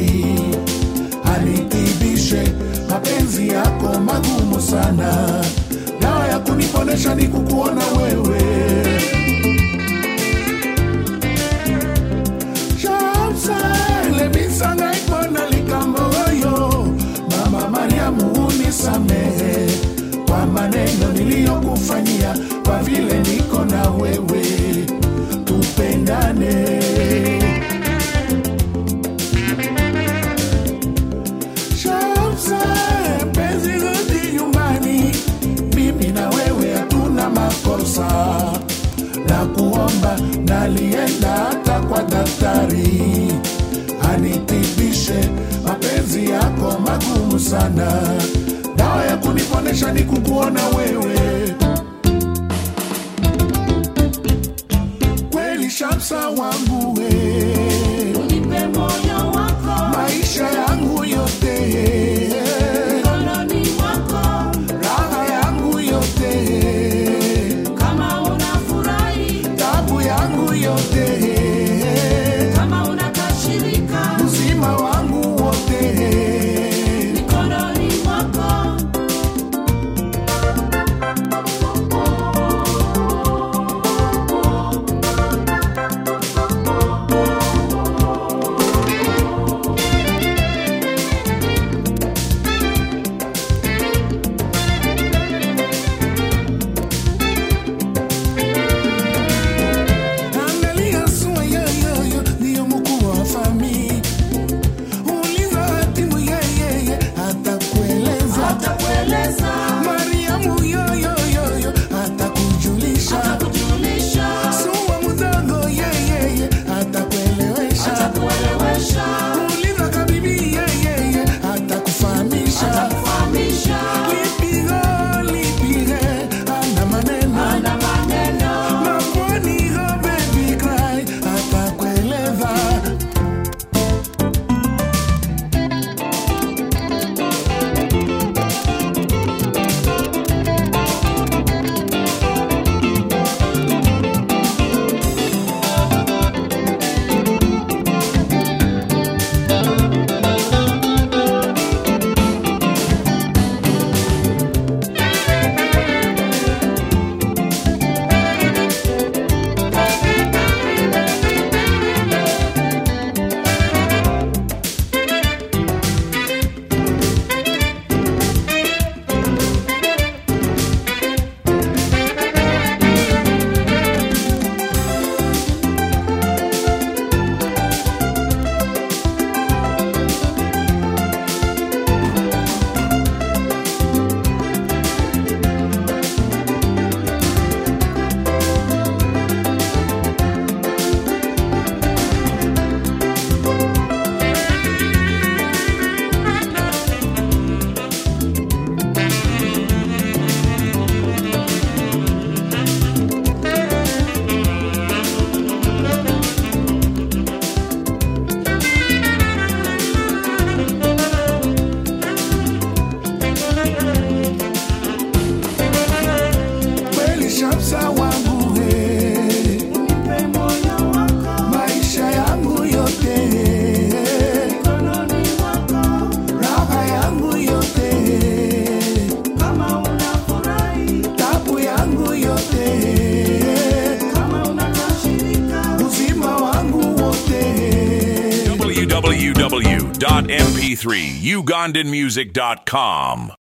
daktari anitibishe mapenzi yako magumu sana. Dawa ya kuniponesha ni kukuona wewe. Shamsa lebisanga ipona likamboyo. Mama Mariamu unisamehe kwa maneno niliyokufanyia, kwa vile niko na wewe tupendane. Shamsa penzi rudi nyumbani, mimi na wewe hatuna makosa. Na kuomba nalienda hata kwa daktari anitibishe mapenzi yako magumu sana. Dawa ya kuniponesha ni kukuona wewe. Kweli Shamsa wangu we, unipe moyo wako, maisha yangu yote mikononi mwako, raha yangu yote. Kama unafurahi, tabu yangu yote. Kama unakashirika, uzima wangu wote mikononi mwako. www.mp3ugandanmusic.com